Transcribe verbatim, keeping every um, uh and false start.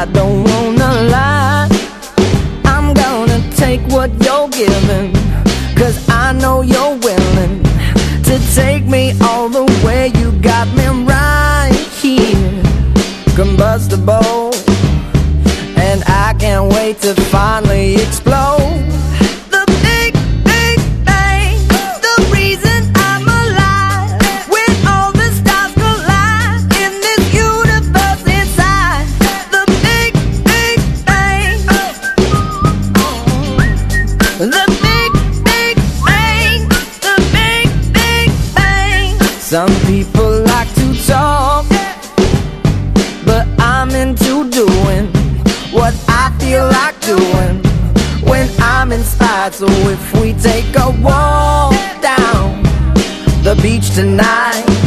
don't wanna lie, I'm gonna take what you're giving, 'cause I know you're willing to take me all the way. You got me right here, combustible, and I can't wait to finally explode. The big, big bang, the reason I'm alive. When all the stars collide in this universe inside. The big, big bang, the big, big bang, the big, big bang. Some people like to talk, but I'm into doing what I feel like doing when I'm inspired. So if we take a walk down the beach tonight,